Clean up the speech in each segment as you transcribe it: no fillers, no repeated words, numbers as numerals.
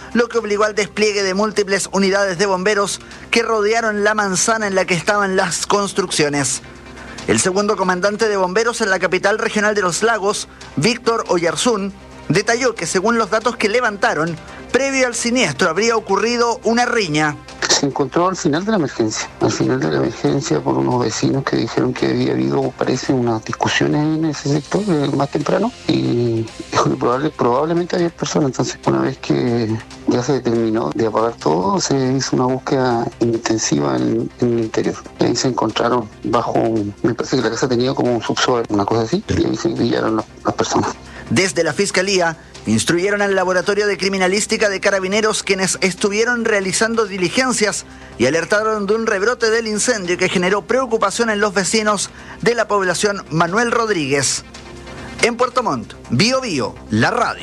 lo que obligó al despliegue de múltiples unidades de bomberos que rodearon la manzana en la que estaban las construcciones. El segundo comandante de bomberos en la capital regional de Los Lagos, Víctor Oyarzún, detalló que según los datos que levantaron, previo al siniestro habría ocurrido una riña. Se encontró al final de la emergencia por unos vecinos que dijeron que había habido, parece, unas discusiones en ese sector más temprano y dijo que probablemente había personas. Entonces, una vez que ya se terminó de apagar todo, se hizo una búsqueda intensiva en el interior. Ahí se encontraron me parece que la casa tenía como un subsuelo, una cosa así, y ahí se pillaron las personas. Desde la Fiscalía, instruyeron al Laboratorio de Criminalística de Carabineros, quienes estuvieron realizando diligencias y alertaron de un rebrote del incendio que generó preocupación en los vecinos de la población Manuel Rodríguez. En Puerto Montt, Bío Bío, la radio.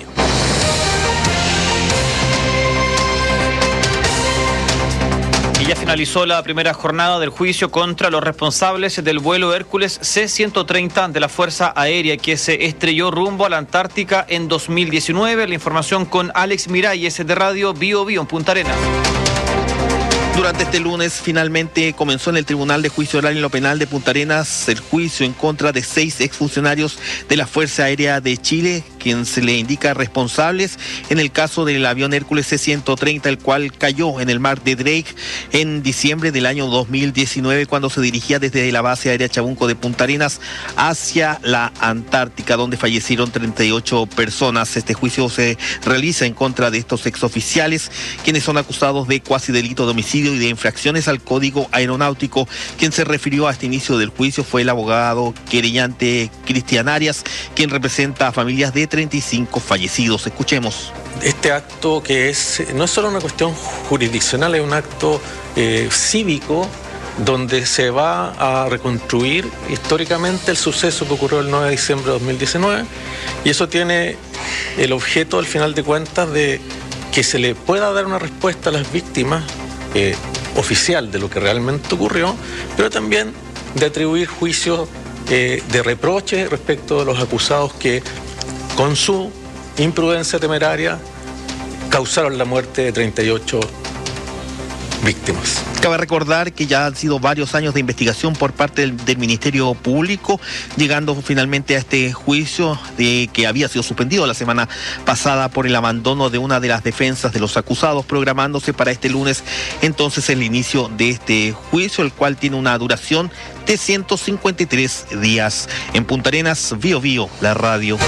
Ya finalizó la primera jornada del juicio contra los responsables del vuelo Hércules C-130 de la Fuerza Aérea que se estrelló rumbo a la Antártica en 2019. La información con Alex Miralles de Radio Bío Bío en Punta Arenas. Durante este lunes finalmente comenzó en el Tribunal de Juicio Oral en lo Penal de Punta Arenas el juicio en contra de 6 exfuncionarios de la Fuerza Aérea de Chile, quien se le indica responsables en el caso del avión Hércules C-130, el cual cayó en el mar de Drake en diciembre del año 2019 cuando se dirigía desde la base aérea Chabunco de Punta Arenas hacia la Antártica, donde fallecieron 38 personas. Este juicio se realiza en contra de estos exoficiales, quienes son acusados de cuasi delito de homicidio y de infracciones al Código Aeronáutico. Quien se refirió a este inicio del juicio fue el abogado querellante Cristian Arias, quien representa a familias de 35 fallecidos. Escuchemos. Este acto que no es solo una cuestión jurisdiccional, es un acto cívico donde se va a reconstruir históricamente el suceso que ocurrió el 9 de diciembre de 2019 y eso tiene el objeto, al final de cuentas, de que se le pueda dar una respuesta a las víctimas oficial de lo que realmente ocurrió, pero también de atribuir juicios de reproche respecto de los acusados que con su imprudencia temeraria causaron la muerte de 38 víctimas. Cabe recordar que ya han sido varios años de investigación por parte del Ministerio Público, llegando finalmente a este juicio que había sido suspendido la semana pasada por el abandono de una de las defensas de los acusados, programándose para este lunes entonces el inicio de este juicio, el cual tiene una duración de 153 días. En Punta Arenas, Bío Bío, la radio.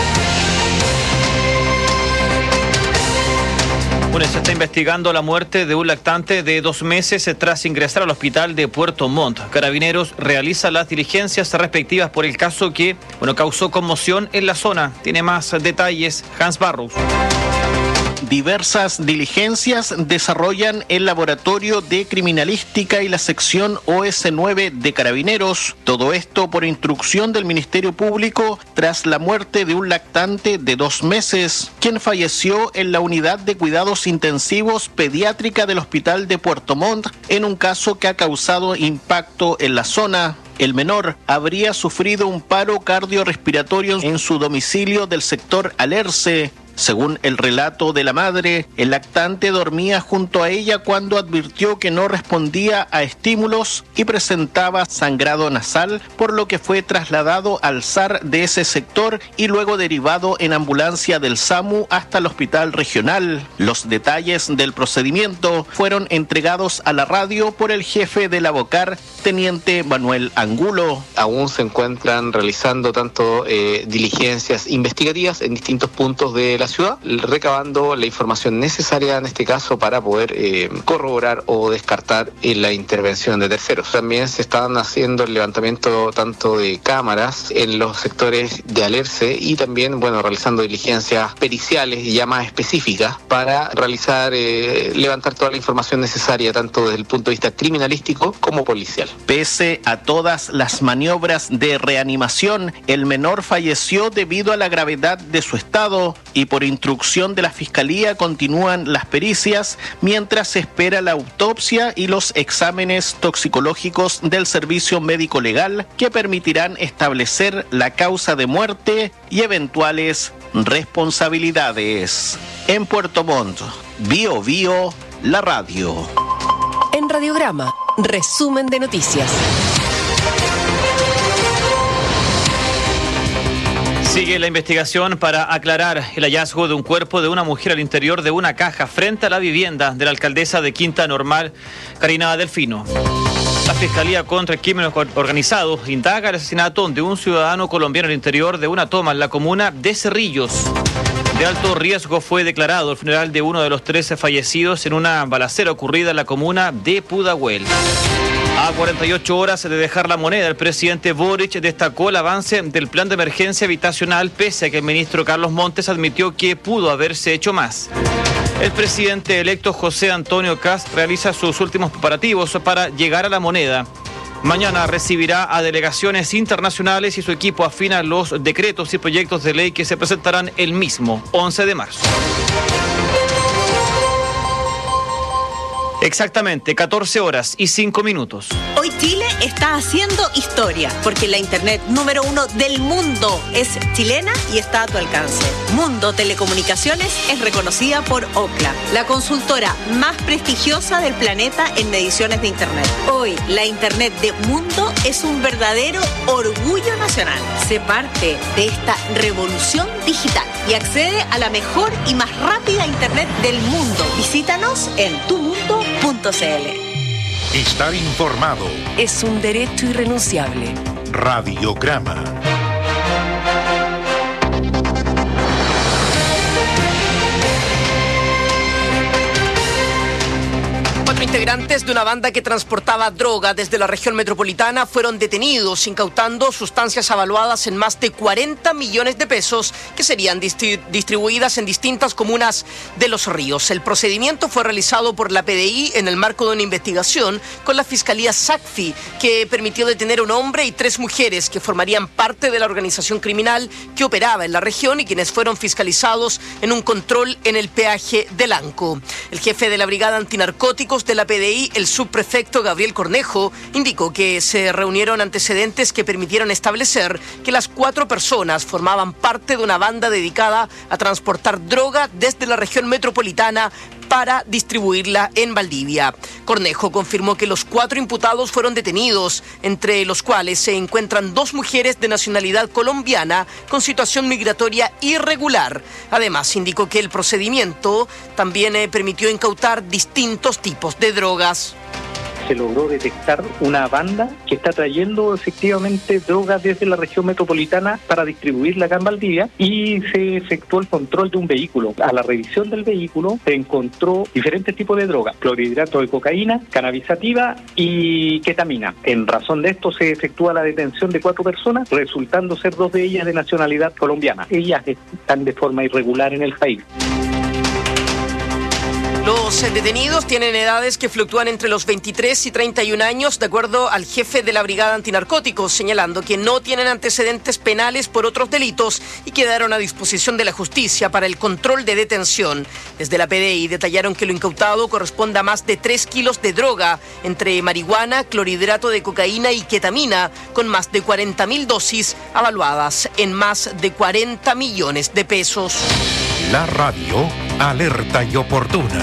Bueno, se está investigando la muerte de un lactante de 2 meses tras ingresar al hospital de Puerto Montt. Carabineros realiza las diligencias respectivas por el caso que, causó conmoción en la zona. Tiene más detalles Hans Barros. Diversas diligencias desarrollan el Laboratorio de Criminalística y la sección OS9 de Carabineros. Todo esto por instrucción del Ministerio Público tras la muerte de un lactante de 2 meses, quien falleció en la unidad de cuidados intensivos pediátrica del Hospital de Puerto Montt en un caso que ha causado impacto en la zona. El menor habría sufrido un paro cardiorrespiratorio en su domicilio del sector Alerce. Según el relato de la madre, el lactante dormía junto a ella cuando advirtió que no respondía a estímulos y presentaba sangrado nasal, por lo que fue trasladado al SAR de ese sector y luego derivado en ambulancia del SAMU hasta el hospital regional. Los detalles del procedimiento fueron entregados a la radio por el jefe de la BOCAR, teniente Manuel Angulo. Aún se encuentran realizando tanto diligencias investigativas en distintos puntos de la ciudad, recabando la información necesaria en este caso para poder corroborar o descartar la intervención de terceros. También se están haciendo el levantamiento tanto de cámaras en los sectores de Alerce y también, realizando diligencias periciales ya más específicas para realizar, levantar toda la información necesaria tanto desde el punto de vista criminalístico como policial. Pese a todas las maniobras de reanimación, el menor falleció debido a la gravedad de su estado y por instrucción de la Fiscalía continúan las pericias mientras se espera la autopsia y los exámenes toxicológicos del Servicio Médico Legal que permitirán establecer la causa de muerte y eventuales responsabilidades. En Puerto Montt, Bio Bio, la radio. En Radiograma, resumen de noticias. Sigue la investigación para aclarar el hallazgo de un cuerpo de una mujer al interior de una caja frente a la vivienda de la alcaldesa de Quinta Normal, Karina Delfino. La Fiscalía contra el Crimen Organizado indaga el asesinato de un ciudadano colombiano al interior de una toma en la comuna de Cerrillos. De alto riesgo fue declarado el funeral de uno de los 13 fallecidos en una balacera ocurrida en la comuna de Pudahuel. A 48 horas de dejar la moneda, el presidente Boric destacó el avance del plan de emergencia habitacional, pese a que el ministro Carlos Montes admitió que pudo haberse hecho más. El presidente electo José Antonio Kast realiza sus últimos preparativos para llegar a la moneda. Mañana recibirá a delegaciones internacionales y su equipo afina los decretos y proyectos de ley que se presentarán el mismo 11 de marzo. Exactamente, 14 horas y 5 minutos. Hoy Chile está haciendo historia, porque la internet número 1 del mundo es chilena y está a tu alcance. Mundo Telecomunicaciones es reconocida por Ookla, la consultora más prestigiosa del planeta en mediciones de internet. Hoy, la internet de Mundo es un verdadero orgullo nacional. Sé parte de esta revolución digital y accede a la mejor y más rápida internet del mundo. Visítanos en tumundo.cl. Estar informado es un derecho irrenunciable. Radiograma. Integrantes de una banda que transportaba droga desde la región metropolitana fueron detenidos, incautando sustancias avaluadas en más de 40 millones de pesos que serían distribuidas en distintas comunas de Los Ríos. El procedimiento fue realizado por la PDI en el marco de una investigación con la Fiscalía SACFI, que permitió detener a un hombre y 3 mujeres que formarían parte de la organización criminal que operaba en la región y quienes fueron fiscalizados en un control en el peaje de Lanco. El jefe de la Brigada Antinarcóticos de la PDI, el subprefecto Gabriel Cornejo, indicó que se reunieron antecedentes que permitieron establecer que las 4 personas formaban parte de una banda dedicada a transportar droga desde la región metropolitana para distribuirla en Valdivia. Cornejo confirmó que los 4 imputados fueron detenidos, entre los cuales se encuentran 2 mujeres de nacionalidad colombiana con situación migratoria irregular. Además, indicó que el procedimiento también permitió incautar distintos tipos de drogas. Se logró detectar una banda que está trayendo efectivamente drogas desde la región metropolitana para distribuirla acá en Valdivia, y se efectuó el control de un vehículo. A la revisión del vehículo se encontró diferentes tipos de drogas: clorhidrato de cocaína, cannabis sativa y ketamina. En razón de esto se efectúa la detención de 4 personas, resultando ser 2 de ellas de nacionalidad colombiana. Ellas están de forma irregular en el país. Los detenidos tienen edades que fluctúan entre los 23 y 31 años, de acuerdo al jefe de la Brigada Antinarcóticos, señalando que no tienen antecedentes penales por otros delitos y quedaron a disposición de la justicia para el control de detención. Desde la PDI detallaron que lo incautado corresponde a más de 3 kilos de droga, entre marihuana, clorhidrato de cocaína y ketamina, con más de 40.000 dosis avaluadas en más de 40 millones de pesos. La radio, alerta y oportuna.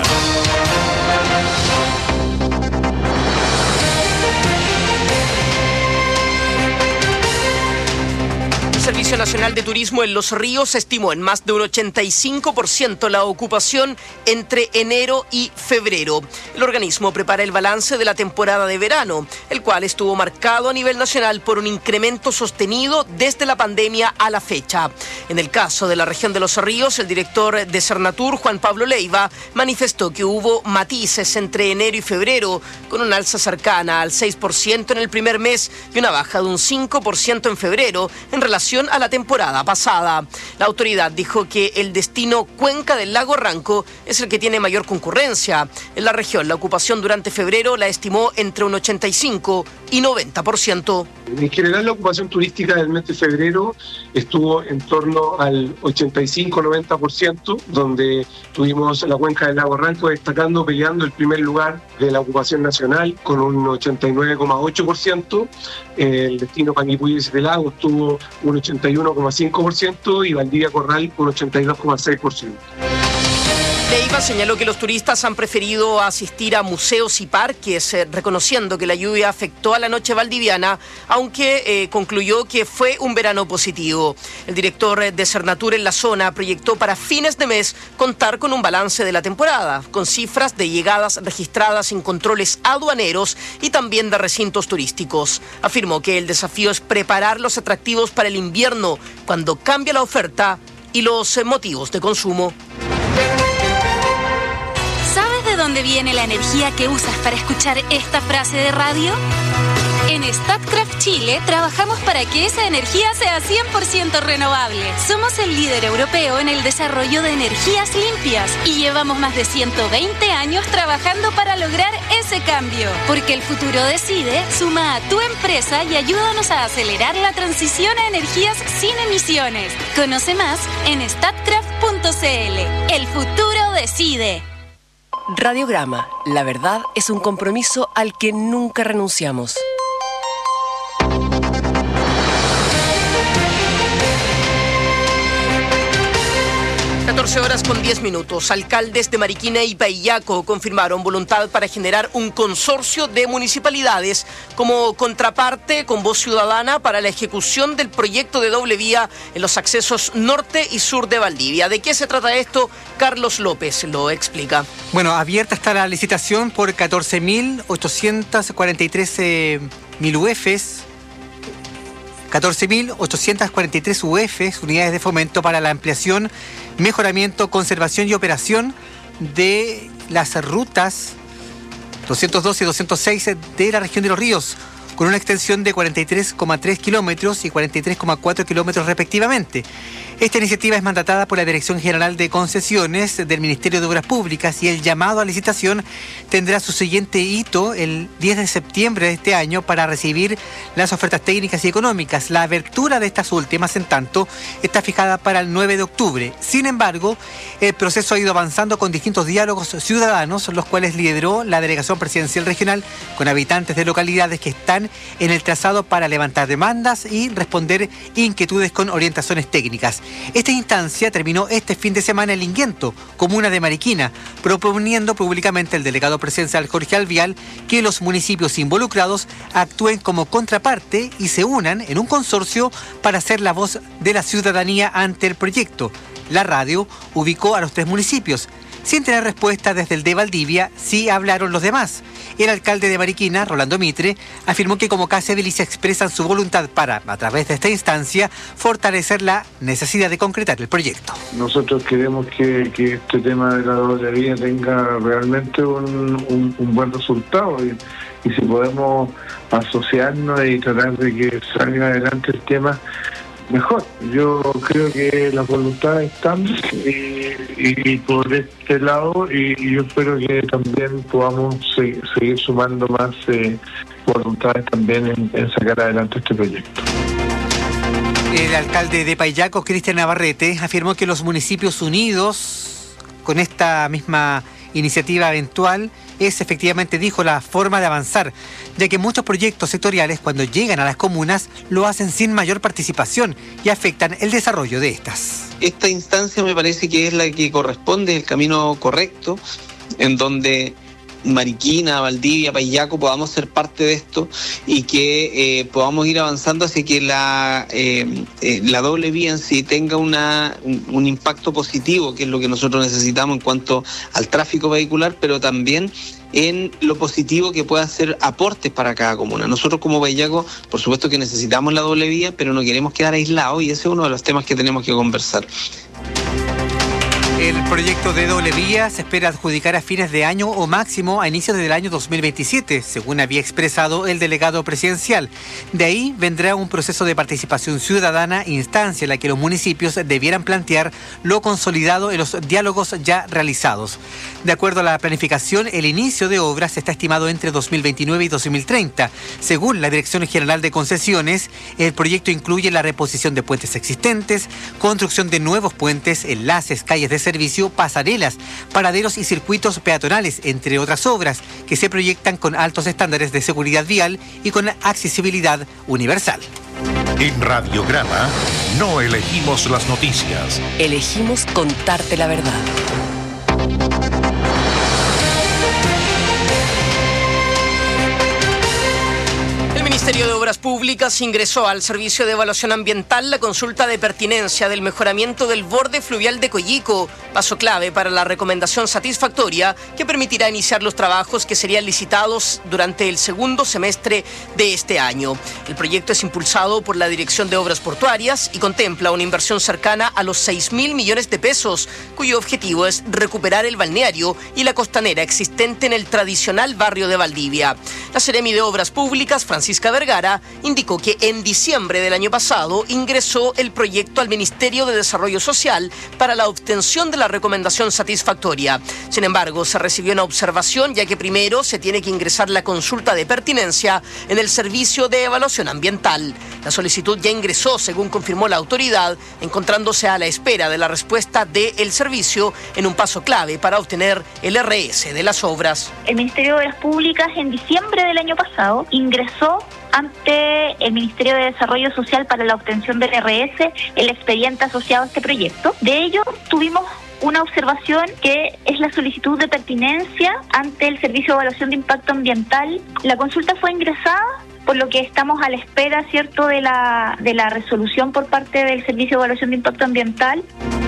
El Servicio Nacional de Turismo en Los Ríos estimó en más de un 85% la ocupación entre enero y febrero. El organismo prepara el balance de la temporada de verano, el cual estuvo marcado a nivel nacional por un incremento sostenido desde la pandemia a la fecha. En el caso de la región de Los Ríos, el director de Cernatur, Juan Pablo Leiva, manifestó que hubo matices entre enero y febrero, con una alza cercana al 6% en el primer mes y una baja de un 5% en febrero en relación a la temporada pasada. La autoridad dijo que el destino Cuenca del Lago Ranco es el que tiene mayor concurrencia. En la región, la ocupación durante febrero la estimó entre un 85 y 90%. En general, la ocupación turística del mes de febrero estuvo en torno al 85-90%, donde tuvimos la Cuenca del Lago Ranco destacando, peleando el primer lugar de la ocupación nacional con un 89,8%. El destino Panguipulli del Lago tuvo un 81,5% y Valdivia Corral un 82,6%. Leiva señaló que los turistas han preferido asistir a museos y parques, reconociendo que la lluvia afectó a la noche valdiviana, aunque concluyó que fue un verano positivo. El director de Cernatur en la zona proyectó para fines de mes contar con un balance de la temporada, con cifras de llegadas registradas en controles aduaneros y también de recintos turísticos. Afirmó que el desafío es preparar los atractivos para el invierno, cuando cambia la oferta y los motivos de consumo. ¿Sabes de dónde viene la energía que usas para escuchar esta frase de radio? En Statkraft Chile trabajamos para que esa energía sea 100% renovable. Somos el líder europeo en el desarrollo de energías limpias y llevamos más de 120 años trabajando para lograr ese cambio. Porque el futuro decide, suma a tu empresa y ayúdanos a acelerar la transición a energías sin emisiones. Conoce más en statkraft.cl. El futuro decide. Radiograma. La verdad es un compromiso al que nunca renunciamos. 14 horas con 10 minutos. Alcaldes de Mariquina y Paillaco confirmaron voluntad para generar un consorcio de municipalidades como contraparte con voz ciudadana para la ejecución del proyecto de doble vía en los accesos norte y sur de Valdivia. ¿De qué se trata esto? Carlos López lo explica. Bueno, abierta está la licitación por 14.843 UFs. 14.843 UFs, unidades de fomento para la ampliación, mejoramiento, conservación y operación de las rutas 212 y 206 de la región de Los Ríos, con una extensión de 43,3 kilómetros y 43,4 kilómetros respectivamente. Esta iniciativa es mandatada por la Dirección General de Concesiones del Ministerio de Obras Públicas y el llamado a licitación tendrá su siguiente hito el 10 de septiembre de este año para recibir las ofertas técnicas y económicas. La apertura de estas últimas, en tanto, está fijada para el 9 de octubre. Sin embargo, el proceso ha ido avanzando con distintos diálogos ciudadanos, los cuales lideró la Delegación Presidencial Regional con habitantes de localidades que están en el trazado para levantar demandas y responder inquietudes con orientaciones técnicas. Esta instancia terminó este fin de semana en Linguento, comuna de Mariquina, proponiendo públicamente el delegado presidencial Jorge Alvial que los municipios involucrados actúen como contraparte y se unan en un consorcio para ser la voz de la ciudadanía ante el proyecto. La radio ubicó a los 3 municipios. Sin tener respuesta desde el de Valdivia, sí hablaron los demás. El alcalde de Mariquina, Rolando Mitre, afirmó que como Casa Edilicia expresan su voluntad para, a través de esta instancia, fortalecer la necesidad de concretar el proyecto. Nosotros queremos que este tema de la doble vía tenga realmente un buen resultado y si podemos asociarnos y tratar de que salga adelante el tema, mejor. Yo creo que las voluntades están y por este lado y yo espero que también podamos seguir sumando más voluntades también en sacar adelante este proyecto. El alcalde de Paillaco, Cristian Navarrete, afirmó que los municipios unidos con esta misma iniciativa eventual es efectivamente, dijo, la forma de avanzar, ya que muchos proyectos sectoriales cuando llegan a las comunas lo hacen sin mayor participación y afectan el desarrollo de estas. Esta instancia me parece que es la que corresponde, el camino correcto, en donde Mariquina, Valdivia, Paillaco podamos ser parte de esto y que podamos ir avanzando hacia que la doble vía en sí tenga un impacto positivo, que es lo que nosotros necesitamos en cuanto al tráfico vehicular, pero también en lo positivo que pueda hacer aportes para cada comuna. Nosotros como Paillaco, por supuesto que necesitamos la doble vía, pero no queremos quedar aislados y ese es uno de los temas que tenemos que conversar. El proyecto de doble vía se espera adjudicar a fines de año o máximo a inicios del año 2027, según había expresado el delegado presidencial. De ahí vendrá un proceso de participación ciudadana, instancia en la que los municipios debieran plantear lo consolidado en los diálogos ya realizados. De acuerdo a la planificación, el inicio de obras está estimado entre 2029 y 2030. Según la Dirección General de Concesiones, el proyecto incluye la reposición de puentes existentes, construcción de nuevos puentes, enlaces, calles de servicio, servicio, pasarelas, paraderos y circuitos peatonales, entre otras obras que se proyectan con altos estándares de seguridad vial y con accesibilidad universal. En Radiograma no elegimos las noticias. Elegimos contarte la verdad. El Ministerio de Obras Públicas ingresó al Servicio de Evaluación Ambiental la consulta de pertinencia del mejoramiento del borde fluvial de Coyico, paso clave para la recomendación satisfactoria que permitirá iniciar los trabajos que serían licitados durante el segundo semestre de este año. El proyecto es impulsado por la Dirección de Obras Portuarias y contempla una inversión cercana a los 6.000 millones de pesos, cuyo objetivo es recuperar el balneario y la costanera existente en el tradicional barrio de Valdivia. La Seremi de Obras Públicas, Francisca Vergara, indicó que en diciembre del año pasado ingresó el proyecto al Ministerio de Desarrollo Social para la obtención de la recomendación satisfactoria. Sin embargo, se recibió una observación, ya que primero se tiene que ingresar la consulta de pertinencia en el Servicio de Evaluación Ambiental. La solicitud ya ingresó, según confirmó la autoridad, encontrándose a la espera de la respuesta del servicio en un paso clave para obtener el RS de las obras. El Ministerio de Obras Públicas en diciembre del año pasado ingresó ante el Ministerio de Desarrollo Social para la obtención del RS el expediente asociado a este proyecto. De ello tuvimos una observación que es la solicitud de pertinencia ante el Servicio de Evaluación de Impacto Ambiental. La consulta fue ingresada, por lo que estamos a la espera, ¿cierto?, de la resolución por parte del Servicio de Evaluación de Impacto Ambiental.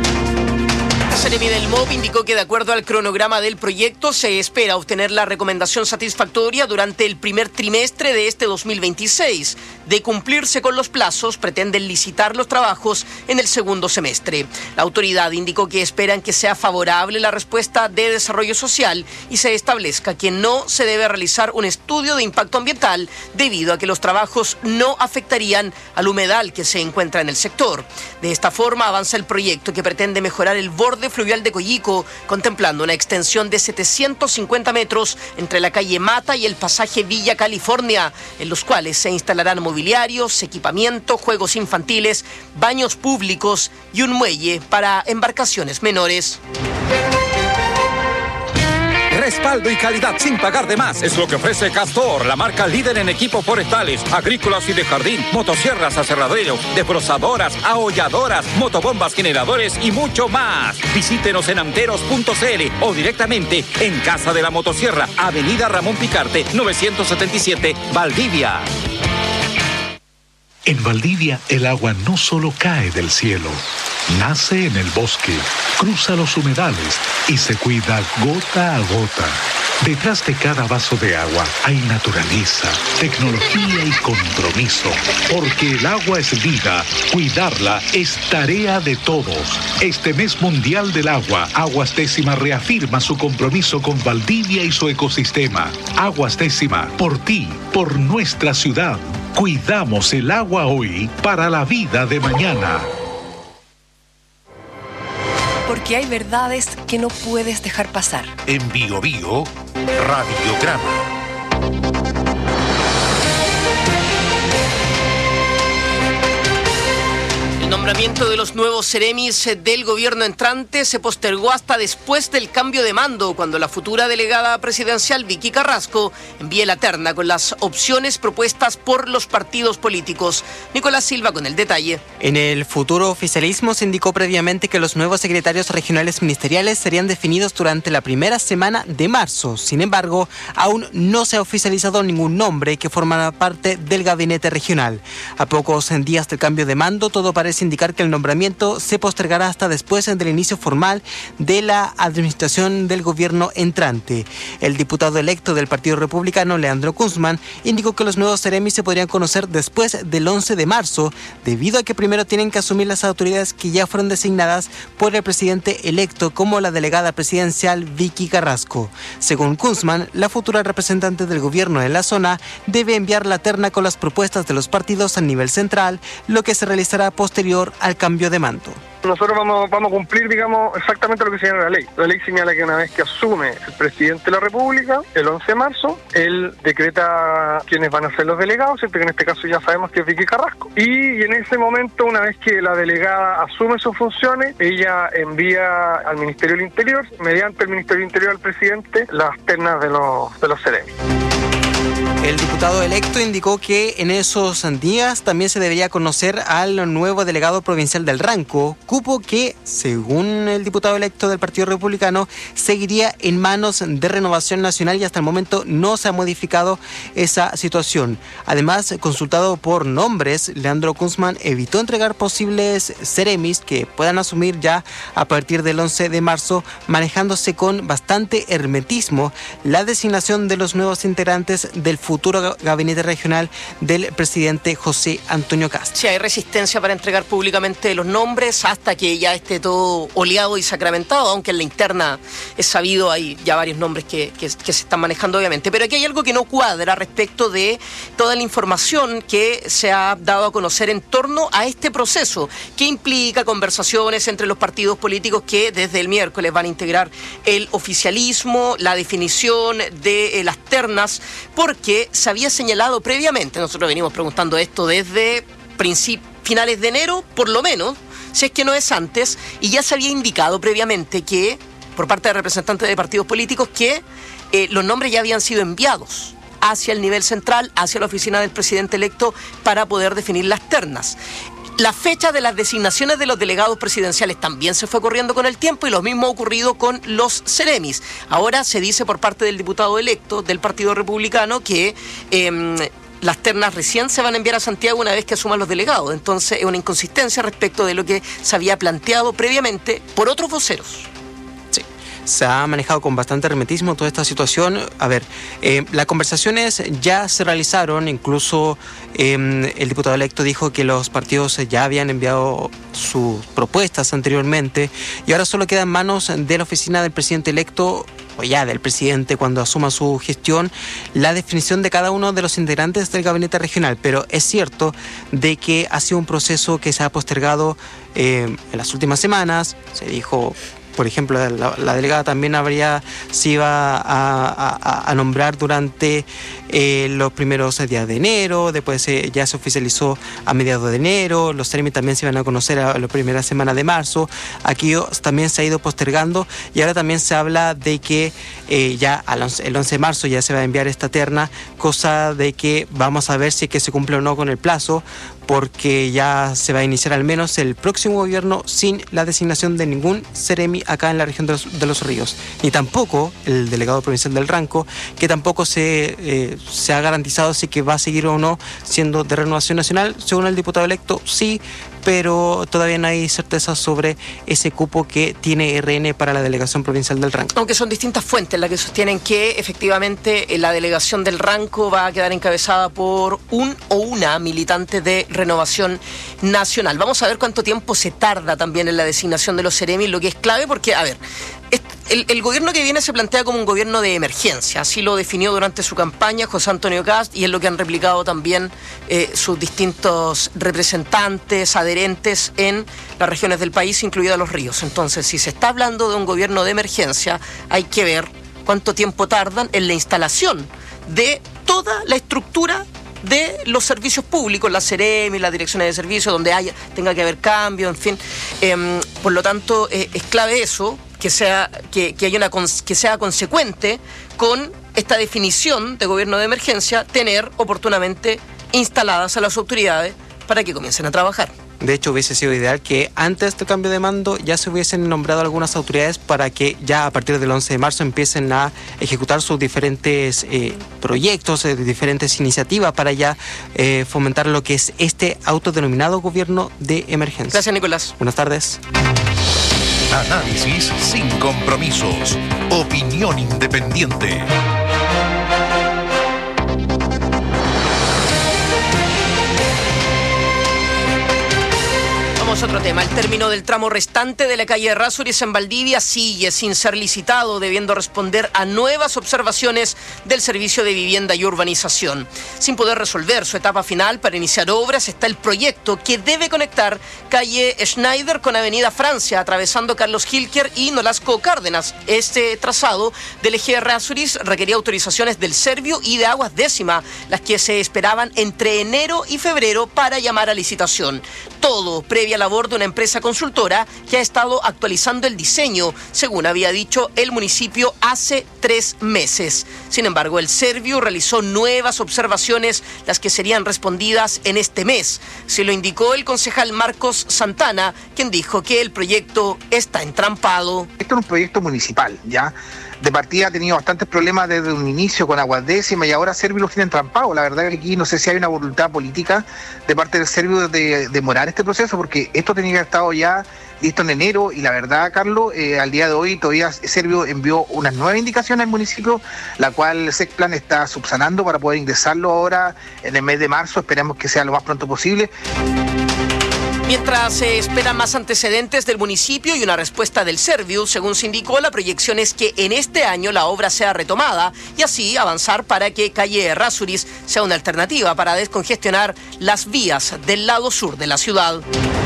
La Seremi del MOB indicó que de acuerdo al cronograma del proyecto se espera obtener la recomendación satisfactoria durante el primer trimestre de este 2026. De cumplirse con los plazos, pretenden licitar los trabajos en el segundo semestre. La autoridad indicó que esperan que sea favorable la respuesta de Desarrollo Social y se establezca que no se debe realizar un estudio de impacto ambiental debido a que los trabajos no afectarían al humedal que se encuentra en el sector. De esta forma avanza el proyecto, que pretende mejorar el borde fluvial de Coyico, contemplando una extensión de 750 metros entre la calle Mata y el pasaje Villa California, en los cuales se instalarán mobiliarios, equipamiento, juegos infantiles, baños públicos y un muelle para embarcaciones menores. Respaldo y calidad sin pagar de más es lo que ofrece Castor, la marca líder en equipos forestales, agrícolas y de jardín, motosierras, aserraderos, desbrozadoras, aholladoras, motobombas, generadores y mucho más. Visítenos en anteros.cl o directamente en Casa de la Motosierra, Avenida Ramón Picarte, 977, Valdivia. En Valdivia, el agua no solo cae del cielo, nace en el bosque, cruza los humedales y se cuida gota a gota. Detrás de cada vaso de agua hay naturaleza, tecnología y compromiso. Porque el agua es vida, cuidarla es tarea de todos. Este mes mundial del agua, Aguas Décima reafirma su compromiso con Valdivia y su ecosistema. Aguas Décima, por ti, por nuestra ciudad. Cuidamos el agua hoy para la vida de mañana. Porque hay verdades que no puedes dejar pasar. En Bio Bio, Radiograma. El nombramiento de los nuevos seremis del gobierno entrante se postergó hasta después del cambio de mando, cuando la futura delegada presidencial Vicky Carrasco envíe la terna con las opciones propuestas por los partidos políticos. Nicolás Silva con el detalle. En el futuro oficialismo se indicó previamente que los nuevos secretarios regionales ministeriales serían definidos durante la primera semana de marzo. Sin embargo, aún no se ha oficializado ningún nombre que formará parte del gabinete regional. A pocos días del cambio de mando, todo parece indicar que el nombramiento se postergará hasta después del inicio formal de la administración del gobierno entrante. El diputado electo del Partido Republicano, Leandro Kunzman, indicó que los nuevos seremis se podrían conocer después del 11 de marzo, debido a que primero tienen que asumir las autoridades que ya fueron designadas por el presidente electo, como la delegada presidencial Vicky Carrasco. Según Kunzman, la futura representante del gobierno en la zona debe enviar la terna con las propuestas de los partidos a nivel central, lo que se realizará posterior posterior al cambio de mando. Nosotros vamos a cumplir, digamos, exactamente lo que señala la ley. La ley señala que una vez que asume el presidente de la República, el 11 de marzo, él decreta quiénes van a ser los delegados, ¿cierto? Que en este caso ya sabemos que es Vicky Carrasco. Y en ese momento, una vez que la delegada asume sus funciones, ella envía al Ministerio del Interior, mediante el Ministerio del Interior al presidente, las ternas de los Ceremi. El diputado electo indicó que en esos días también se debería conocer al nuevo delegado provincial del Ranco, cupo que, según el diputado electo del Partido Republicano, seguiría en manos de Renovación Nacional y hasta el momento no se ha modificado esa situación. Además, consultado por nombres, Leandro Kunzman evitó entregar posibles ceremis que puedan asumir ya a partir del 11 de marzo, manejándose con bastante hermetismo la designación de los nuevos integrantes del futuro gabinete regional del presidente José Antonio Kast. Sí, hay resistencia para entregar públicamente los nombres hasta que ya esté todo oleado y sacramentado, aunque en la interna es sabido, hay ya varios nombres que se están manejando obviamente. Pero aquí hay algo que no cuadra respecto de toda la información que se ha dado a conocer en torno a este proceso, que implica conversaciones entre los partidos políticos que desde el miércoles van a integrar el oficialismo, la definición de las ternas, porque se había señalado previamente, nosotros venimos preguntando esto desde finales de enero, por lo menos, si es que no es antes, y ya se había indicado previamente que, por parte de representantes de partidos políticos, que los nombres ya habían sido enviados hacia el nivel central, hacia la oficina del presidente electo, para poder definir las ternas. La fecha de las designaciones de los delegados presidenciales también se fue corriendo con el tiempo y lo mismo ha ocurrido con los ceremis. Ahora se dice por parte del diputado electo del Partido Republicano que las ternas recién se van a enviar a Santiago una vez que asuman los delegados. Entonces es una inconsistencia respecto de lo que se había planteado previamente por otros voceros. Se ha manejado con bastante hermetismo toda esta situación. A ver, las conversaciones ya se realizaron, incluso el diputado electo dijo que los partidos ya habían enviado sus propuestas anteriormente y ahora solo queda en manos de la oficina del presidente electo, o ya del presidente cuando asuma su gestión, la definición de cada uno de los integrantes del gabinete regional. Pero es cierto de que ha sido un proceso que se ha postergado en las últimas semanas. Se dijo, por ejemplo, la delegada también se iba a nombrar durante los primeros días de enero, después ya se oficializó a mediados de enero, los términos también se iban a conocer a la primera semana de marzo. Aquí también se ha ido postergando y ahora también se habla de que ya el 11 de marzo ya se va a enviar esta terna, cosa de que vamos a ver si es que se cumple o no con el plazo, porque ya se va a iniciar al menos el próximo gobierno sin la designación de ningún ceremi acá en la región de los Ríos, ni tampoco el delegado provincial del Ranco, que tampoco se ha garantizado si que va a seguir o no siendo de Renovación Nacional. Según el diputado electo, sí, pero todavía no hay certeza sobre ese cupo que tiene RN para la delegación provincial del Ranco. Aunque son distintas fuentes las que sostienen que efectivamente la delegación del Ranco va a quedar encabezada por un o una militante de Renovación Nacional. Vamos a ver cuánto tiempo se tarda también en la designación de los ceremis, lo que es clave porque, a ver, el gobierno que viene se plantea como un gobierno de emergencia, así lo definió durante su campaña José Antonio Kast y es lo que han replicado también sus distintos representantes, adherentes en las regiones del país, incluidos Los Ríos. Entonces, si se está hablando de un gobierno de emergencia, hay que ver cuánto tiempo tardan en la instalación de toda la estructura de los servicios públicos, la CEREMI, las direcciones de servicio, donde tenga que haber cambio, en fin. Por lo tanto, es clave eso, que sea consecuente con esta definición de gobierno de emergencia, tener oportunamente instaladas a las autoridades para que comiencen a trabajar. De hecho, hubiese sido ideal que antes del cambio de mando ya se hubiesen nombrado algunas autoridades para que ya a partir del 11 de marzo empiecen a ejecutar sus diferentes proyectos, diferentes iniciativas para ya fomentar lo que es este autodenominado gobierno de emergencia. Gracias, Nicolás. Buenas tardes. Análisis sin compromisos. Opinión independiente. Pasamos a otro tema. El término del tramo restante de la calle Errázuriz en Valdivia sigue sin ser licitado, debiendo responder a nuevas observaciones del Servicio de Vivienda y Urbanización. Sin poder resolver su etapa final para iniciar obras, está el proyecto que debe conectar calle Schneider con avenida Francia, atravesando Carlos Hilker y Nolasco Cárdenas. Este trazado del eje Errázuriz requería autorizaciones del Servio y de Aguas Décima, las que se esperaban entre enero y febrero para llamar a licitación. Todo previa labor de una empresa consultora que ha estado actualizando el diseño, según había dicho el municipio hace 3 meses. Sin embargo, el Servio realizó nuevas observaciones, las que serían respondidas en este mes. Se lo indicó el concejal Marcos Santana, quien dijo que el proyecto está entrampado. Esto es un proyecto municipal, ¿ya? De partida ha tenido bastantes problemas desde un inicio con Aguas Décima y ahora Servio los tiene entrampados. La verdad que aquí no sé si hay una voluntad política de parte del Servio de demorar este proceso, porque esto tenía que haber estado ya listo en enero y la verdad, Carlos, al día de hoy todavía Servio envió unas nuevas indicaciones al municipio, la cual el SECPLAN está subsanando para poder ingresarlo ahora en el mes de marzo. Esperamos que sea lo más pronto posible. Mientras se esperan más antecedentes del municipio y una respuesta del Servio, según se indicó, la proyección es que en este año la obra sea retomada y así avanzar para que calle Errázuriz sea una alternativa para descongestionar las vías del lado sur de la ciudad.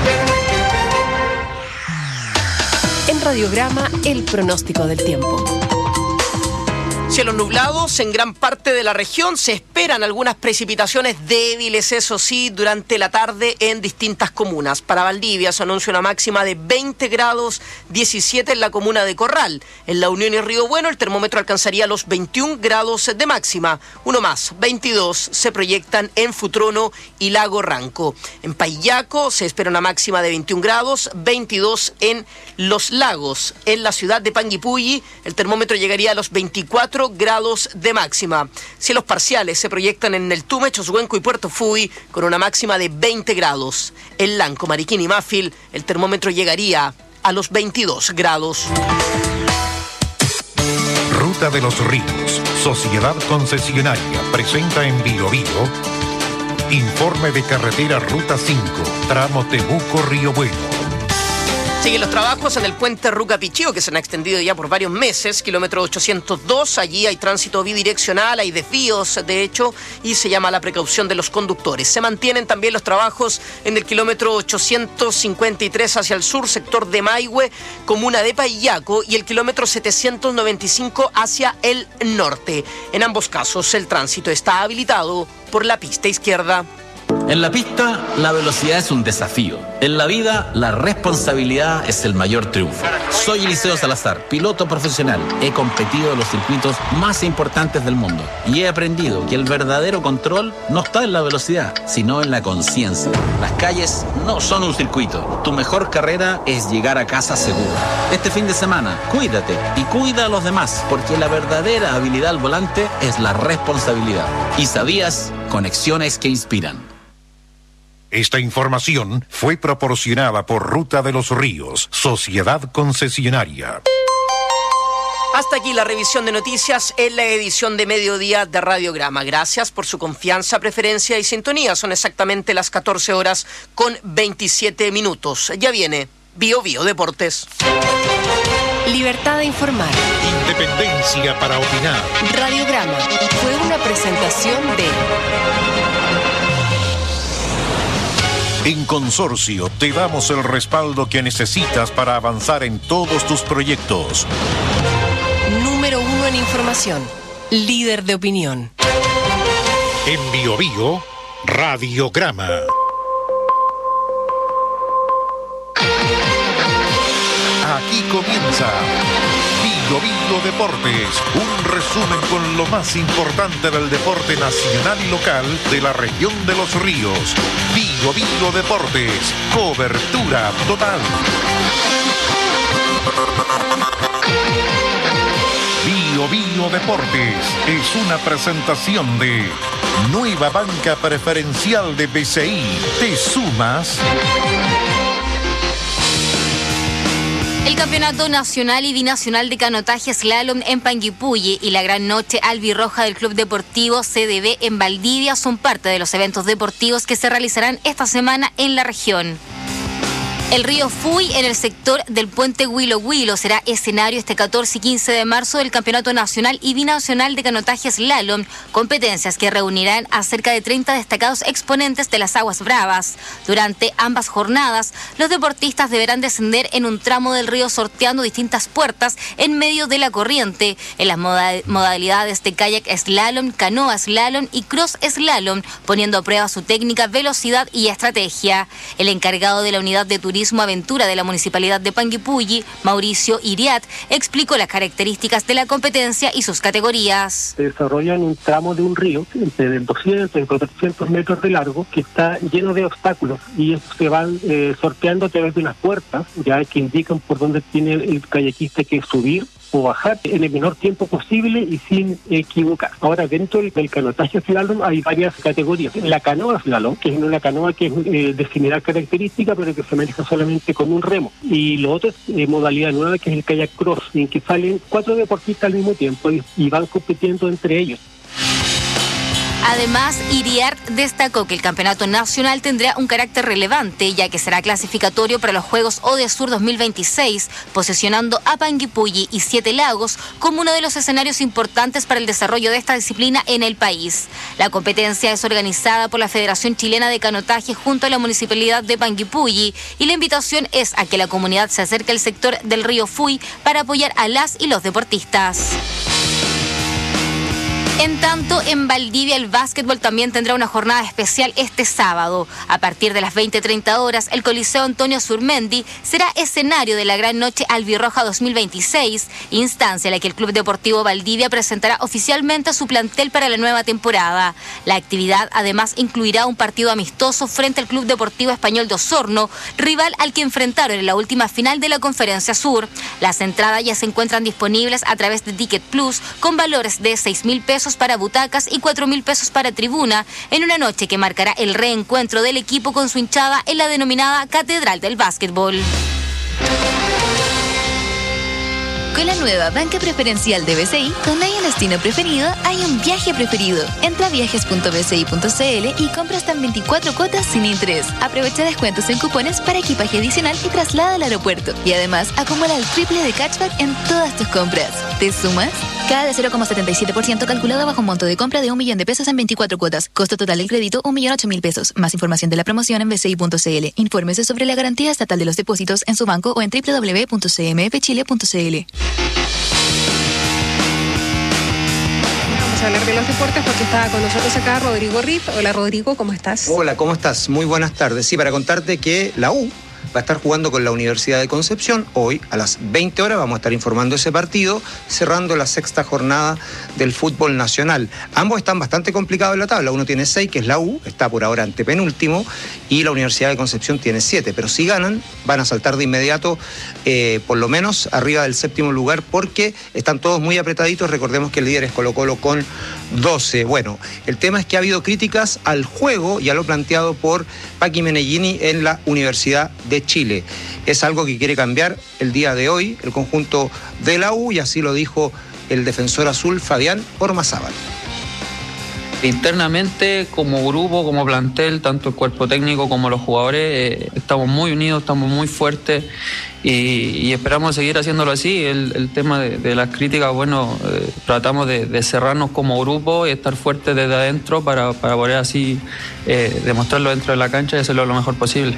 En Radiograma, el pronóstico del tiempo. Cielos nublados en gran parte de la región. Se esperan algunas precipitaciones débiles, eso sí, durante la tarde en distintas comunas. Para Valdivia se anuncia una máxima de 20 grados, 17 en la comuna de Corral. En La Unión y Río Bueno el termómetro alcanzaría los 21 grados de máxima. Uno más, 22 se proyectan en Futrono y Lago Ranco. En Payaco se espera una máxima de 21 grados, 22 en Los Lagos. En la ciudad de Panguipulli el termómetro llegaría a los 24 grados de máxima. Cielos parciales se proyectan en el Tume, Choshuenco y Puerto Fui con una máxima de 20 grados. En Lanco, Mariquín y Mafil el termómetro llegaría a los 22 grados. Ruta de los Ríos, Sociedad Concesionaria, presenta en Bio Bio informe de carretera Ruta 5, tramo Temuco-Río Bueno. Siguen los trabajos en el puente Ruca-Pichío, que se han extendido ya por varios meses, kilómetro 802. Allí hay tránsito bidireccional, hay desvíos, de hecho, y se llama a la precaución de los conductores. Se mantienen también los trabajos en el kilómetro 853 hacia el sur, sector de Maihue, comuna de Payaco, y el kilómetro 795 hacia el norte. En ambos casos, el tránsito está habilitado por la pista izquierda. En la pista, la velocidad es un desafío. En la vida, la responsabilidad es el mayor triunfo. Soy Eliseo Salazar, piloto profesional. He competido en los circuitos más importantes del mundo y he aprendido que el verdadero control no está en la velocidad, sino en la conciencia. Las calles no son un circuito. Tu mejor carrera es llegar a casa seguro. Este fin de semana, cuídate y cuida a los demás, porque la verdadera habilidad al volante es la responsabilidad. ¿Y sabías? Conexiones que inspiran. Esta información fue proporcionada por Ruta de los Ríos, Sociedad Concesionaria. Hasta aquí la revisión de noticias en la edición de mediodía de Radiograma. Gracias por su confianza, preferencia y sintonía. Son exactamente las 14 horas con 27 minutos. Ya viene Bio Bio Deportes. Libertad de informar. Independencia para opinar. Radiograma fue una presentación de... En Consorcio te damos el respaldo que necesitas para avanzar en todos tus proyectos. Número 1 en información. Líder de opinión. En Bio Bio, Radiograma. Aquí comienza Bio Bio Deportes, un resumen con lo más importante del deporte nacional y local de la región de los ríos. Bio Bio Deportes, cobertura total. Bio Bio Deportes es una presentación de Nueva Banca Preferencial de BCI. ¿Te sumas? El campeonato nacional y binacional de canotaje slalom en Panguipulli y la gran noche albirroja del Club Deportivo CDB en Valdivia son parte de los eventos deportivos que se realizarán esta semana en la región. El río Fuy en el sector del puente Huilo Huilo será escenario este 14 y 15 de marzo del Campeonato Nacional y Binacional de Canotaje Slalom, competencias que reunirán a cerca de 30 destacados exponentes de las aguas bravas. Durante ambas jornadas, los deportistas deberán descender en un tramo del río sorteando distintas puertas en medio de la corriente, en las modalidades de kayak slalom, canoa slalom y cross slalom, poniendo a prueba su técnica, velocidad y estrategia. El encargado de la unidad de turismo Aventura de la Municipalidad de Panguipulli, Mauricio Iriart, explicó las características de la competencia y sus categorías. Se desarrolla en un tramo de un río entre 200 y 400 metros de largo que está lleno de obstáculos y se van sorteando a través de unas puertas ya que indican por dónde tiene el kayakista que subir o bajar en el menor tiempo posible y sin equivocar. Ahora, dentro del canotaje slalom hay varias categorías. La canoa slalom, que es una canoa que es de similar característica, pero que se maneja solamente con un remo. Y lo otro es modalidad nueva, que es el kayak cross, en que salen 4 deportistas al mismo tiempo y van compitiendo entre ellos. Además, Iriart destacó que el campeonato nacional tendrá un carácter relevante, ya que será clasificatorio para los Juegos Odesur 2026, posicionando a Panguipulli y Siete Lagos como uno de los escenarios importantes para el desarrollo de esta disciplina en el país. La competencia es organizada por la Federación Chilena de Canotaje junto a la Municipalidad de Panguipulli y la invitación es a que la comunidad se acerque al sector del río Fuy para apoyar a las y los deportistas. En tanto, en Valdivia el básquetbol también tendrá una jornada especial este sábado. A partir de las 20:30 horas, el Coliseo Antonio Surmendi será escenario de la Gran Noche Albirroja 2026, instancia en la que el Club Deportivo Valdivia presentará oficialmente su plantel para la nueva temporada. La actividad además incluirá un partido amistoso frente al Club Deportivo Español de Osorno, rival al que enfrentaron en la última final de la Conferencia Sur. Las entradas ya se encuentran disponibles a través de Ticket Plus con valores de 6.000 pesos para butacas y 4.000 pesos para tribuna, en una noche que marcará el reencuentro del equipo con su hinchada en la denominada Catedral del Básquetbol. Con la nueva banca preferencial de BCI, donde hay un destino preferido, hay un viaje preferido. Entra a viajes.bci.cl y compra hasta en 24 cuotas sin interés. Aprovecha descuentos en cupones para equipaje adicional y traslada al aeropuerto. Y además, acumula el triple de cashback en todas tus compras. ¿Te sumas? Cada de 0,77% calculado bajo un monto de compra de 1 millón de pesos en 24 cuotas. Costo total del crédito, 1.008.000 pesos. Más información de la promoción en bci.cl. Infórmese sobre la garantía estatal de los depósitos en su banco o en www.cmfchile.cl. Vamos a hablar de los deportes porque está con nosotros acá Rodrigo Rip. Hola Rodrigo, ¿cómo estás? Hola, ¿cómo estás? Muy buenas tardes. Sí, para contarte que la U va a estar jugando con la Universidad de Concepción. Hoy a las 20 horas vamos a estar informando ese partido, cerrando la 6ª jornada del fútbol nacional. Ambos están bastante complicados en la tabla. Uno tiene 6, que es la U, está por ahora antepenúltimo, y la Universidad de Concepción tiene 7. Pero si ganan, van a saltar de inmediato, por lo menos arriba del 7º lugar, porque están todos muy apretaditos. Recordemos que el líder es Colo-Colo con 12. Bueno, el tema es que ha habido críticas al juego, ya lo planteado por Paqui Meneghini en la Universidad de Chile. Es algo que quiere cambiar el día de hoy el conjunto de la U, y así lo dijo el defensor azul Fabián Ormazábal. Internamente, como grupo, como plantel, tanto el cuerpo técnico como los jugadores, estamos muy unidos, estamos muy fuertes y esperamos seguir haciéndolo así. El tema de las críticas, bueno, tratamos de cerrarnos como grupo y estar fuertes desde adentro para poder así demostrarlo dentro de la cancha y hacerlo lo mejor posible.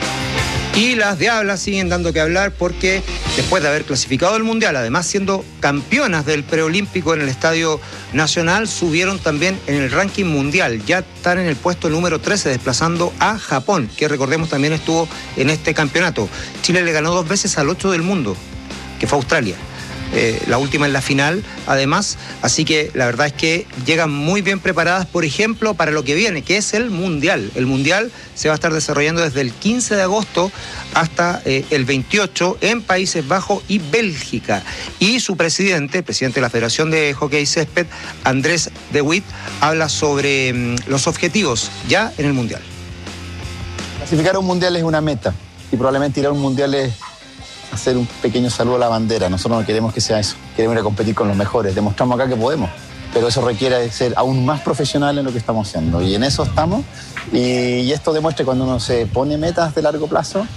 Y las Diablas siguen dando que hablar porque después de haber clasificado el Mundial, además siendo campeonas del preolímpico en el Estadio Nacional, subieron también en el ranking mundial. Ya están en el puesto número 13, desplazando a Japón, que recordemos también estuvo en este campeonato. Chile le ganó 2 veces al 8 del mundo, que fue Australia. La última en la final, además, así que la verdad es que llegan muy bien preparadas, por ejemplo, para lo que viene, que es el Mundial. El Mundial se va a estar desarrollando desde el 15 de agosto hasta el 28 en Países Bajos y Bélgica. Y su presidente, el presidente de la Federación de Hockey Césped, Andrés De Witt, habla sobre los objetivos ya en el Mundial. Clasificar a un Mundial es una meta y probablemente ir a un Mundial es hacer un pequeño saludo a la bandera. Nosotros no queremos que sea eso. Queremos ir a competir con los mejores. Demostramos acá que podemos. Pero eso requiere ser aún más profesional en lo que estamos haciendo. Y en eso estamos. Y esto demuestra que cuando uno se pone metas de largo plazo,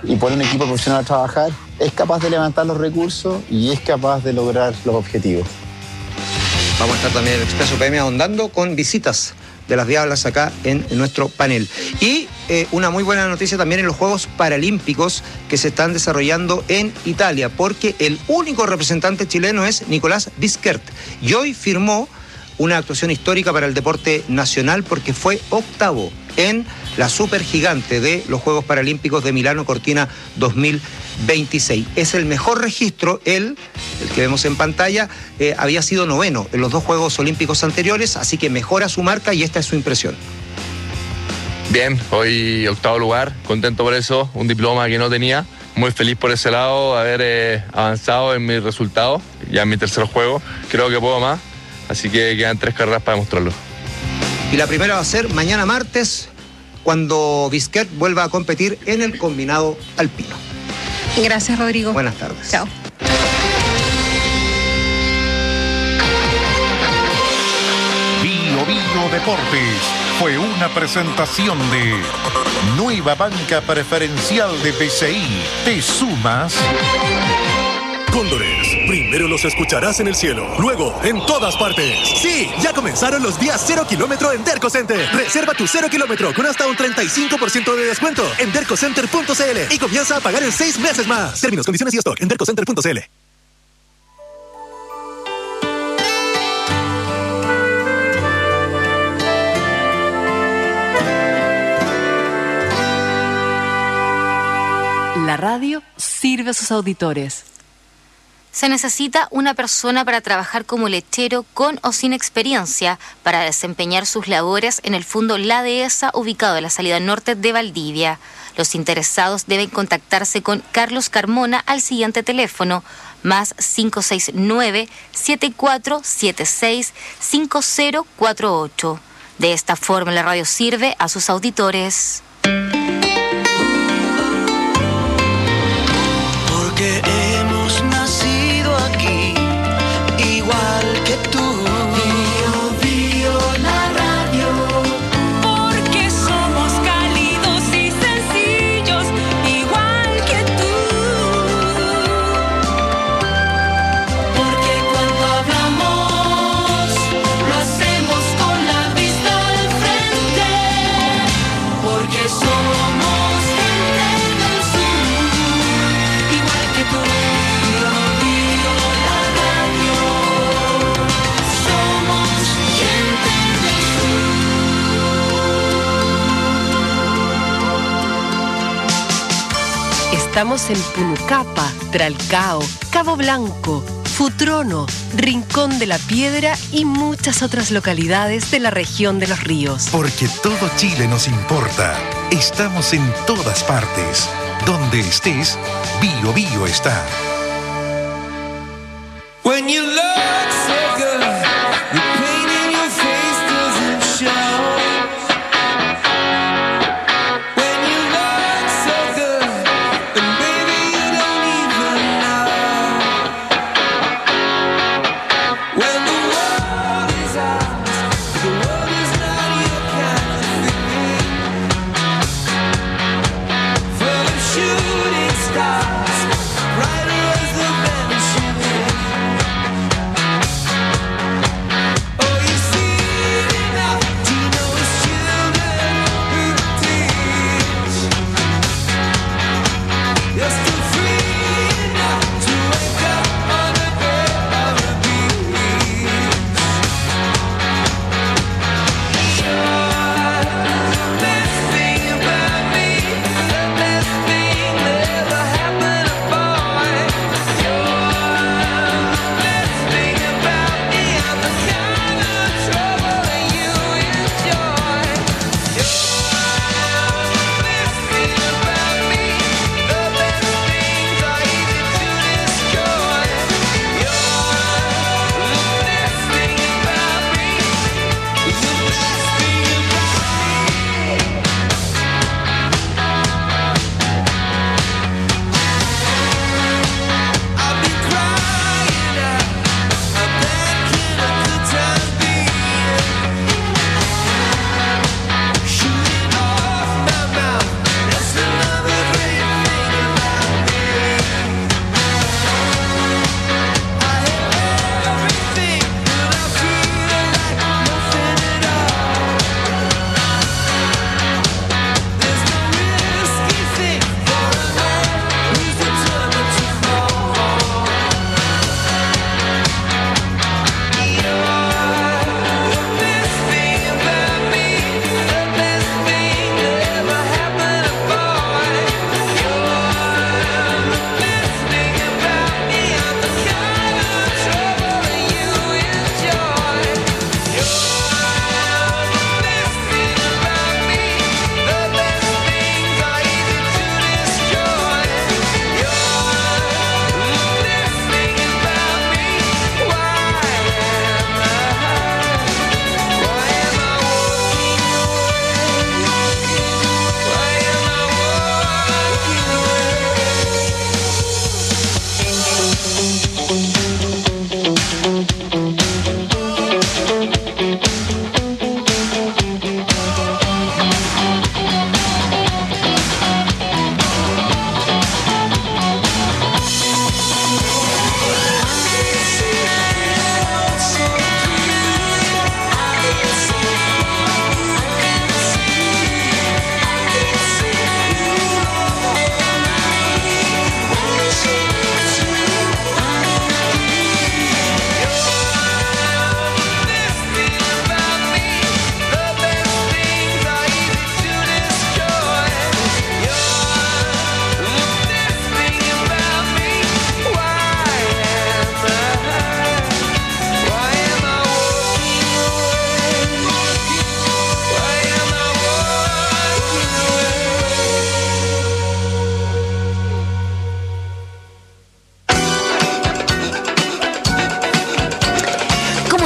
y pone un equipo profesional a trabajar, es capaz de levantar los recursos y es capaz de lograr los objetivos. Vamos a estar también en el Expreso PM ahondando con visitas de las Diablas acá en nuestro panel. Y una muy buena noticia también en los Juegos Paralímpicos que se están desarrollando en Italia, porque el único representante chileno es Nicolás Bisquert. Y hoy firmó una actuación histórica para el deporte nacional porque fue octavo en la supergigante de los Juegos Paralímpicos de Milano Cortina 2026. Es el mejor registro, el que vemos en pantalla, había sido noveno en los 2 Juegos Olímpicos anteriores, así que mejora su marca y esta es su impresión. Bien, hoy octavo lugar, contento por eso, un diploma que no tenía, muy feliz por ese lado, haber avanzado en mi resultado, ya en mi tercer juego, creo que puedo más, así que quedan 3 carreras para demostrarlo. Y la primera va a ser mañana martes, cuando Bisquert vuelva a competir en el combinado alpino. Gracias, Rodrigo. Buenas tardes. Chao. Bio Bio Deportes fue una presentación de Nueva Banca Preferencial de BCI. ¿Te sumas? Cóndores, primero los escucharás en el cielo, luego en todas partes. Sí, ya comenzaron los días 0 kilómetro en Derco Center. Reserva tu 0 kilómetro con hasta un 35% de descuento en dercocenter.cl y comienza a pagar en 6 meses más. Términos, condiciones y stock en dercocenter.cl. La radio sirve a sus auditores. Se necesita una persona para trabajar como lechero con o sin experiencia para desempeñar sus labores en el Fundo La Dehesa ubicado en la salida norte de Valdivia. Los interesados deben contactarse con Carlos Carmona al siguiente teléfono más 569-7476-5048. De esta forma la radio sirve a sus auditores. Porque hemos nacido aquí, igual que tú. Bio, bio, la radio. Porque somos cálidos y sencillos, igual que tú. Porque cuando hablamos, lo hacemos con la vista al frente. Porque somos gente del sur, igual que tú. Bio, bio, la radio. Somos gente del Estamos en Punucapa, Tralcao, Cabo Blanco, Futrono, Rincón de la Piedra y muchas otras localidades de la región de Los Ríos. Porque todo Chile nos importa. Estamos en todas partes. Donde estés, Bio Bio está. When you look so good, the pain in your face doesn't show. When you look so good, and baby you don't even know. When the world is ours, the world is not your kind of thing. Full of shooting stars, brighter as the vanishing wind.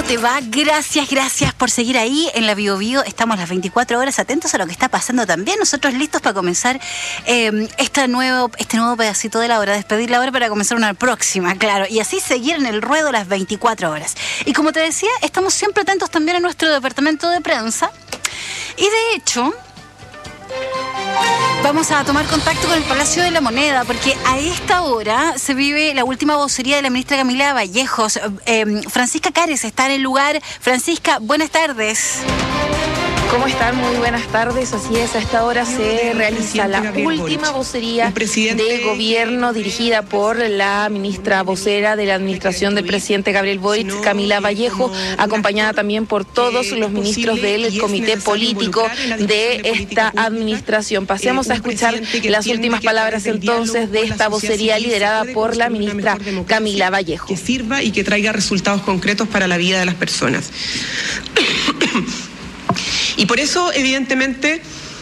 te va? Gracias por seguir ahí en la Bio Bio. Estamos las 24 horas atentos a lo que está pasando también. Nosotros listos para comenzar este nuevo pedacito de la hora, despedir la hora para comenzar una próxima, claro. Y así seguir en el ruedo las 24 horas. Y como te decía, estamos siempre atentos también a nuestro departamento de prensa. Y de hecho, vamos a tomar contacto con el Palacio de la Moneda, porque a esta hora se vive la última vocería de la ministra Camila Vallejos. Francisca Cares está en el lugar. Francisca, buenas tardes. ¿Cómo están? Muy buenas tardes. Así es, a esta hora se realiza la última vocería de gobierno dirigida por la ministra vocera de la administración del presidente Gabriel Boric, Camila Vallejo, acompañada también por todos los ministros del comité político de esta administración. Pasemos a escuchar las últimas palabras entonces de esta vocería liderada por la ministra Camila Vallejo. Que sirva y que traiga resultados concretos para la vida de las personas. Y por eso, evidentemente,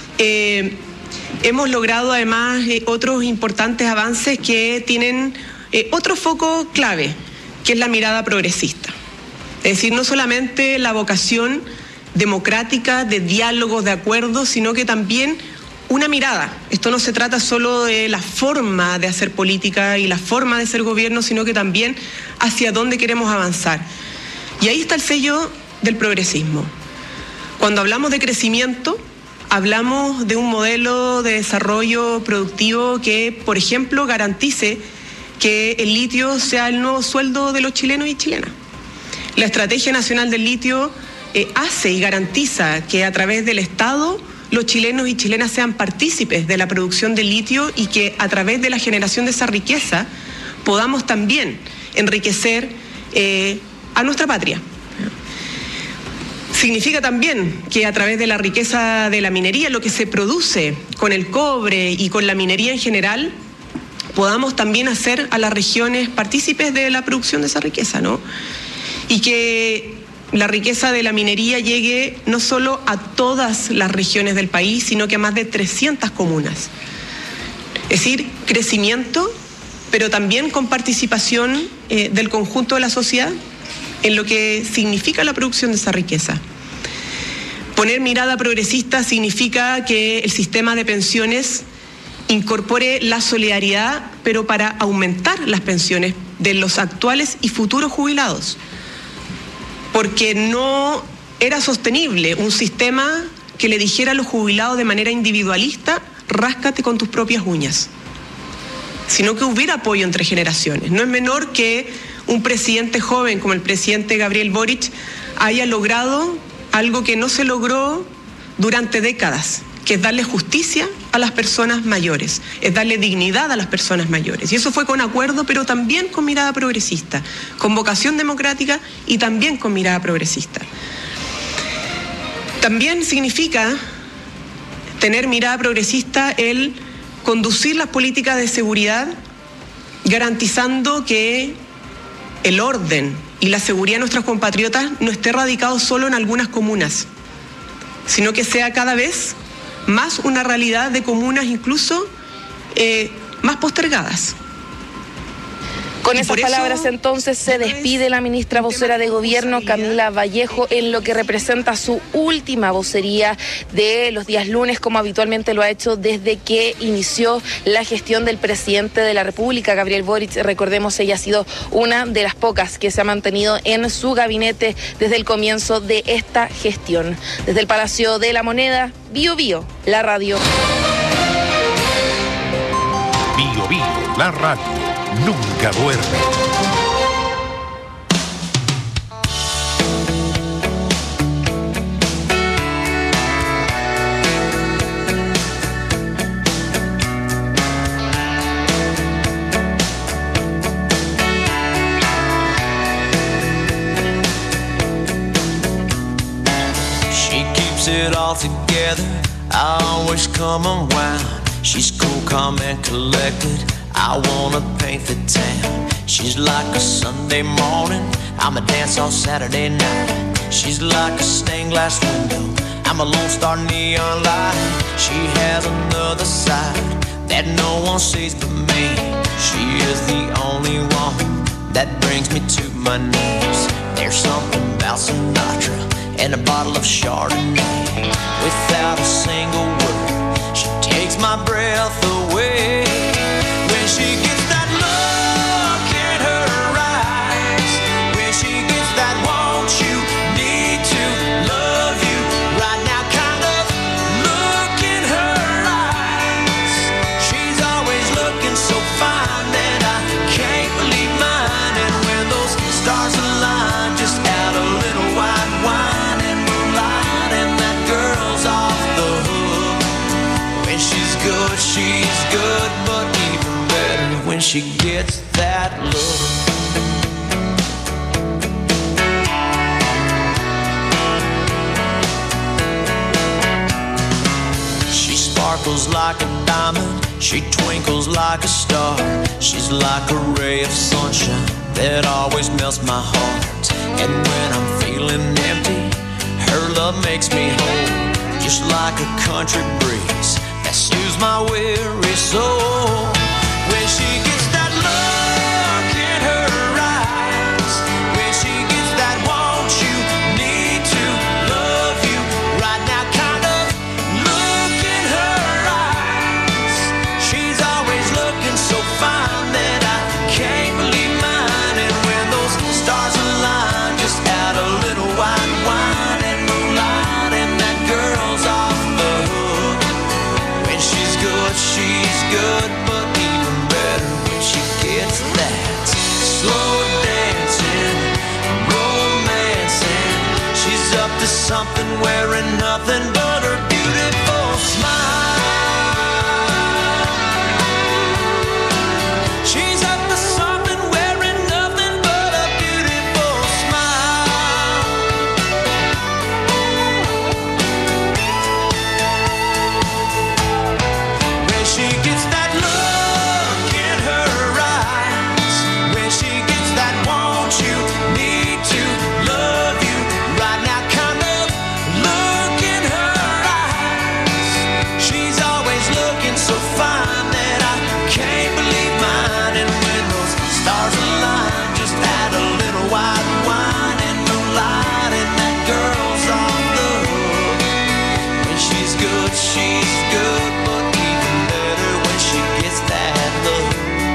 hemos logrado además otros importantes avances que tienen otro foco clave, que es la mirada progresista. Es decir, no solamente la vocación democrática de diálogos, de acuerdos, sino que también una mirada. Esto no se trata solo de la forma de hacer política y la forma de ser gobierno, sino que también hacia dónde queremos avanzar. Y ahí está el sello del progresismo. Cuando hablamos de crecimiento, hablamos de un modelo de desarrollo productivo que, por ejemplo, garantice que el litio sea el nuevo sueldo de los chilenos y chilenas. La Estrategia Nacional del Litio hace y garantiza que a través del Estado los chilenos y chilenas sean partícipes de la producción de litio y que a través de la generación de esa riqueza podamos también enriquecer a nuestra patria. Significa también que a través de la riqueza de la minería, lo que se produce con el cobre y con la minería en general, podamos también hacer a las regiones partícipes de la producción de esa riqueza, ¿no? Y que la riqueza de la minería llegue no solo a todas las regiones del país, sino que a más de 300 comunas. Es decir, crecimiento, pero también con participación del conjunto de la sociedad en lo que significa la producción de esa riqueza. Poner mirada progresista significa que el sistema de pensiones incorpore la solidaridad, pero para aumentar las pensiones de los actuales y futuros jubilados. Porque no era sostenible un sistema que le dijera a los jubilados de manera individualista, ráscate con tus propias uñas, sino que hubiera apoyo entre generaciones. No es menor que un presidente joven como el presidente Gabriel Boric haya logrado algo que no se logró durante décadas, que es darle justicia a las personas mayores, es darle dignidad a las personas mayores. Y eso fue con acuerdo, pero también con mirada progresista, con vocación democrática y también con mirada progresista. También significa tener mirada progresista el conducir las políticas de seguridad, garantizando que el orden y la seguridad de nuestros compatriotas no esté radicado solo en algunas comunas, sino que sea cada vez más una realidad de comunas incluso más postergadas. Con esas palabras entonces se despide la ministra vocera de gobierno Camila Vallejo en lo que representa su última vocería de los días lunes, como habitualmente lo ha hecho desde que inició la gestión del presidente de la República, Gabriel Boric. Recordemos, ella ha sido una de las pocas que se ha mantenido en su gabinete desde el comienzo de esta gestión. Desde el Palacio de la Moneda, Bio Bio, la radio. Bio Bio, la radio. Nunca duerme. She keeps it all together, I always come around. She's cool, calm and collected, I wanna paint the town. She's like a Sunday morning, I'm a dance on Saturday night. She's like a stained glass window, I'm a lone star neon light. She has another side that no one sees but me. She is the only one that brings me to my knees. There's something about and a bottle of Chardonnay. Without a single word, she takes my breath away. When she gets that look in her eyes, when she gets that want you, need to, love you right now kind of look in her eyes. She's always looking so fine that I can't believe mine. And when those stars align, just add a little white wine and moonlight, and that girl's off the hook. When she's good, but even better when she gets that look. She sparkles like a diamond, she twinkles like a star. She's like a ray of sunshine that always melts my heart. And when I'm feeling empty, her love makes me whole, just like a country breeze that soothes my weary soul. When she gets that look in her eyes, when she gets that want you, need to, love you right now kind of look in her eyes. She's always looking so fine that I can't believe mine. And when those stars align, just add a little white wine and moonlight, and that girl's off the hook. When she's good, but even better when she gets that slow dancing, romancing. She's up to something, wearing nothing but her beautiful smile. She's up to something, wearing nothing but a beautiful smile. When she gets that look in her eyes, when she gets that want you, need to, love you right now kind of look in her eyes. She's always looking so fine that I can't believe mine. And when those stars align, just add a little white wine and moonlight, and that girl's on the hook. When she's good, but even better when she gets that look.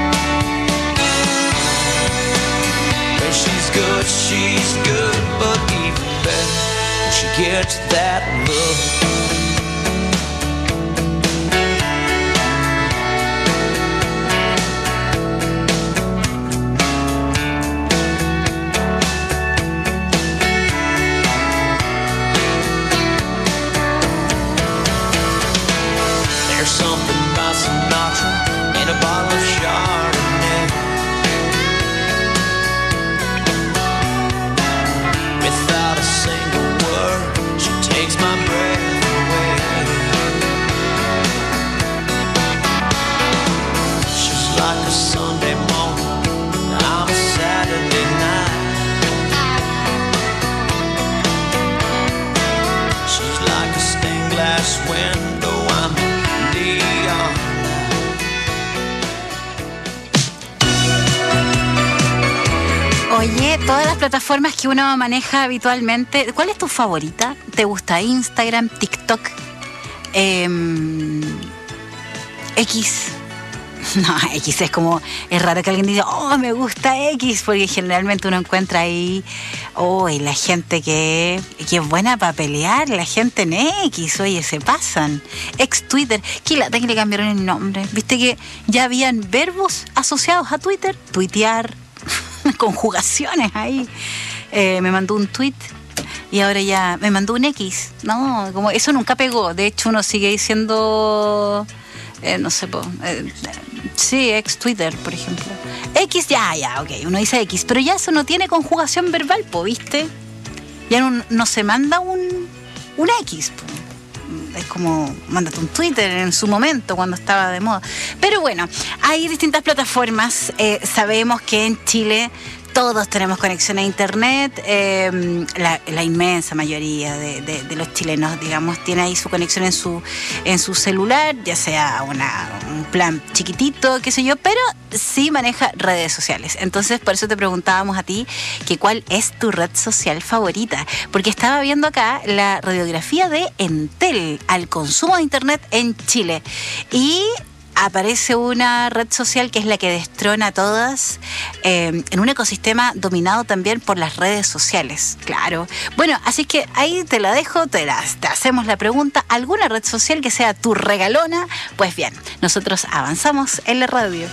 When she's good, but even better when she gets that look. There's something about Sinatra in a bottle of Chardonnay. Without a single word, she takes my breath away. She's like a Sunday morning, I'm a Saturday night. She's like a stained glass window, I'm neon. Oye, todas las plataformas que uno maneja habitualmente, ¿cuál es tu favorita? ¿Te gusta Instagram, TikTok, X? No, X es como, es raro que alguien diga, oh, me gusta X, porque generalmente uno encuentra ahí, oh, y la gente que es buena para pelear, la gente en X, oye, se pasan. Ex Twitter, qué lata que le cambiaron el nombre. Viste que ya habían verbos asociados a Twitter, tuitear, conjugaciones ahí. Me mandó un tweet y ahora ya me mandó un X. No, como eso nunca pegó. De hecho, uno sigue diciendo, no sé, sí, ex Twitter, por ejemplo. X, ya, ok, uno dice X, pero ya eso no tiene conjugación verbal, ¿viste? Ya no se manda un X, po. Es como, mándate un Twitter en su momento, cuando estaba de moda. Pero bueno, hay distintas plataformas. Sabemos que en Chile todos tenemos conexión a internet. La inmensa mayoría de los chilenos, digamos, tiene ahí su conexión en su celular, ya sea un plan chiquitito, qué sé yo, pero sí maneja redes sociales. Entonces, por eso te preguntábamos a ti que cuál es tu red social favorita, porque estaba viendo acá la radiografía de Entel al consumo de internet en Chile y aparece una red social que es la que destrona a todas, en un ecosistema dominado también por las redes sociales, claro. Bueno, así que ahí te la dejo, te hacemos la pregunta, ¿alguna red social que sea tu regalona? Pues bien, nosotros avanzamos en la radio.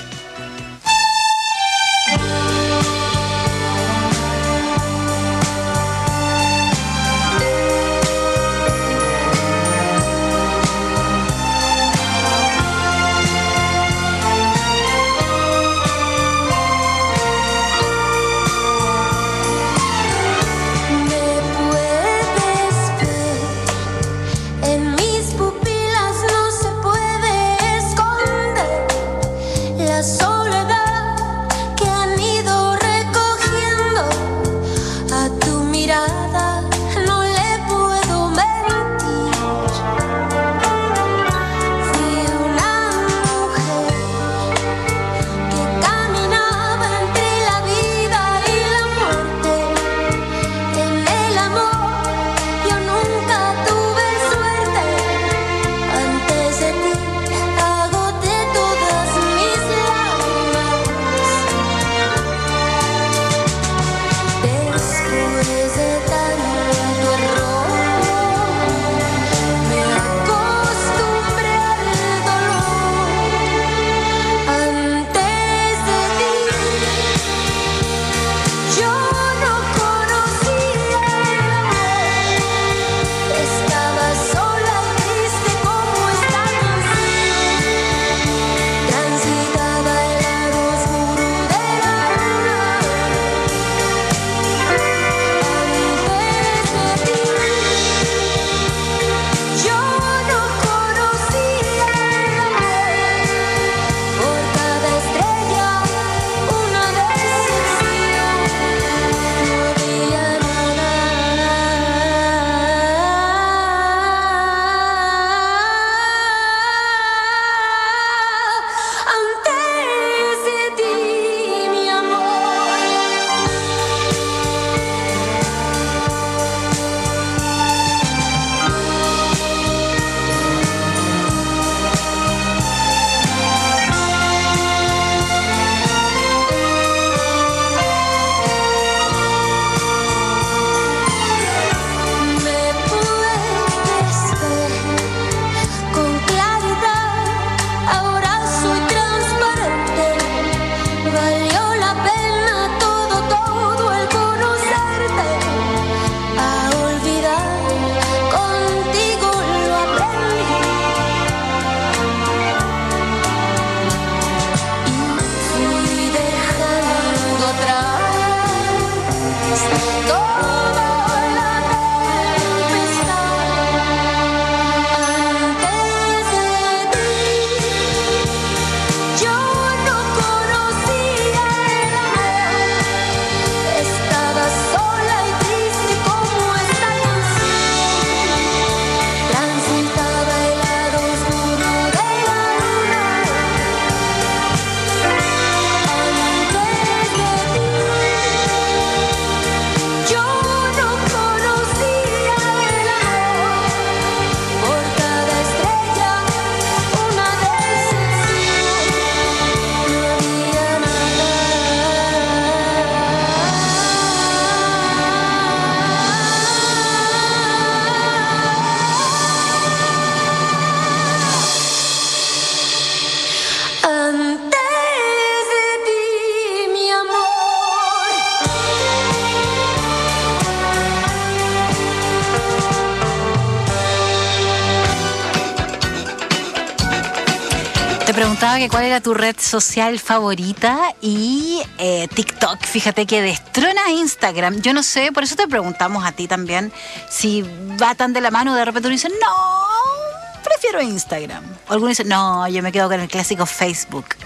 Te preguntaba que cuál era tu red social favorita y TikTok, fíjate que destrona Instagram. Yo no sé, por eso te preguntamos a ti también si va tan de la mano. De repente uno dice, no, prefiero Instagram. O algunos dicen, no, yo me quedo con el clásico Facebook.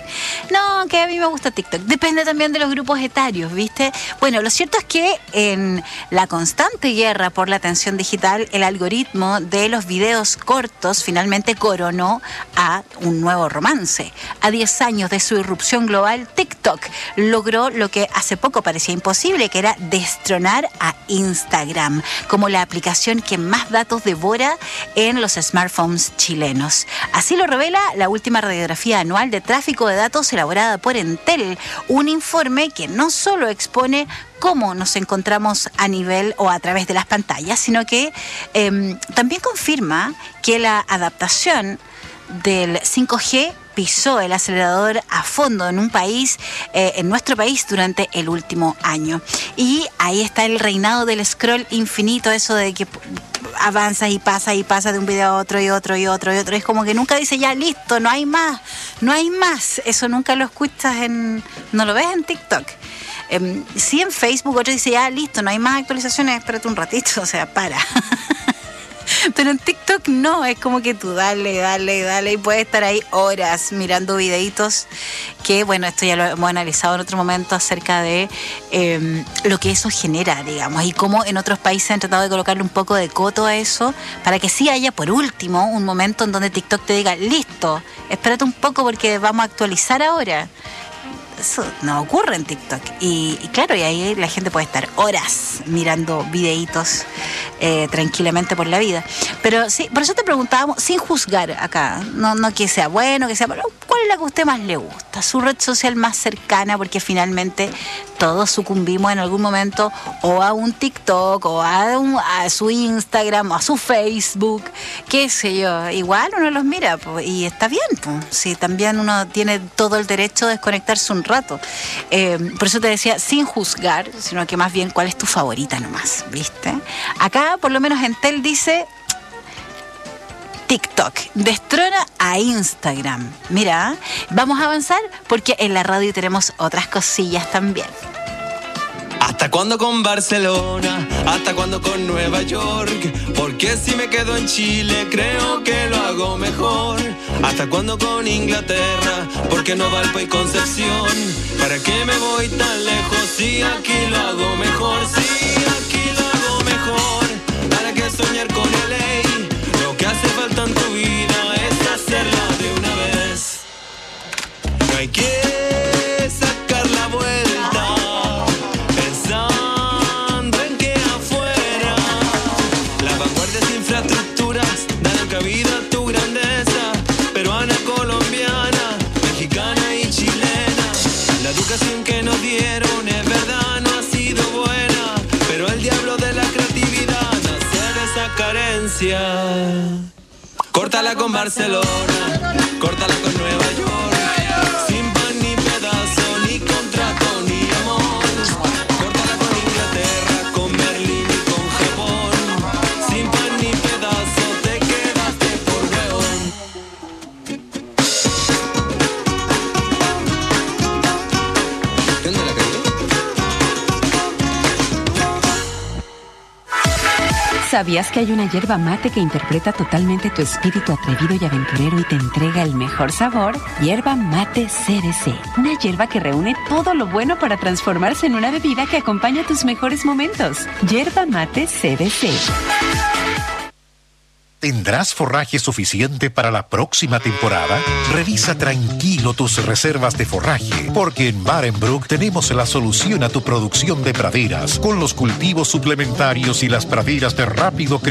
No, que a mí me gusta TikTok. Depende también de los grupos etarios, ¿viste? Bueno, lo cierto es que en la constante guerra por la atención digital, el algoritmo de los videos cortos finalmente coronó a un nuevo romance. A 10 años de su irrupción global, TikTok logró lo que hace poco parecía imposible, que era destronar a Instagram como la aplicación que más datos devora en los smartphones chilenos. Así lo revela la última radiografía anual de tráfico de datos elaborada por Entel, un informe que no solo expone cómo nos encontramos a nivel o a través de las pantallas, sino que también confirma que la adaptación del 5G pisó el acelerador a fondo en nuestro país durante el último año. Y ahí está el reinado del scroll infinito, eso de que avanzas y pasa de un video a otro y otro y otro y otro. Es como que nunca dice ya listo, no hay más. Eso nunca lo escuchas no lo ves en TikTok. Sí, en Facebook otro dice ya listo, no hay más actualizaciones, espérate un ratito, o sea, para. Pero en TikTok no, es como que tú dale y puedes estar ahí horas mirando videitos que, bueno, esto ya lo hemos analizado en otro momento acerca de lo que eso genera, digamos, y cómo en otros países han tratado de colocarle un poco de coto a eso para que sí haya, por último, un momento en donde TikTok te diga, listo, espérate un poco porque vamos a actualizar ahora. Eso no ocurre en TikTok. Y claro, y ahí la gente puede estar horas mirando videitos tranquilamente por la vida. Pero sí, por eso te preguntábamos, sin juzgar acá, no que sea bueno, que sea malo, ¿cuál es la que a usted más le gusta? Su red social más cercana, porque finalmente todos sucumbimos en algún momento o a un TikTok o a su Instagram o a su Facebook, qué sé yo. Igual uno los mira y está bien, sí, también uno tiene todo el derecho de desconectarse un rato. Por eso te decía, sin juzgar, sino que más bien cuál es tu favorita nomás, ¿viste? Acá, por lo menos Entel dice TikTok destrona a Instagram. Mira, vamos a avanzar porque en la radio tenemos otras cosillas también. ¿Hasta cuándo con Barcelona? ¿Hasta cuándo con Nueva York? Porque si me quedo en Chile creo que lo hago mejor. ¿Hasta cuándo con Inglaterra? Porque no Valpo y Concepción. ¿Para qué me voy tan lejos si aquí lo hago mejor? Si aquí lo hago mejor. ¿Para qué soñar con LA? Lo que hace falta en tu vida es hacerla de una vez. No hay que sacar la vuelta cabida a tu grandeza, peruana, colombiana, mexicana y chilena. La educación que nos dieron es verdad, no ha sido buena, pero el diablo de la creatividad nace de esa carencia. Córtala con Barcelona, córtala con Nueva York, sin pan ni pedazo, ni contrato, ni amor. Córtala con Inglaterra, con Berlín y con Japón, sin pan ni pedazo. ¿Sabías que hay una yerba mate que interpreta totalmente tu espíritu atrevido y aventurero y te entrega el mejor sabor? Yerba Mate CBC. Una yerba que reúne todo lo bueno para transformarse en una bebida que acompaña tus mejores momentos. Yerba Mate CBC. ¿Tendrás forraje suficiente para la próxima temporada? Revisa tranquilo tus reservas de forraje, porque en Barenbrook tenemos la solución a tu producción de praderas, con los cultivos suplementarios y las praderas de rápido crecimiento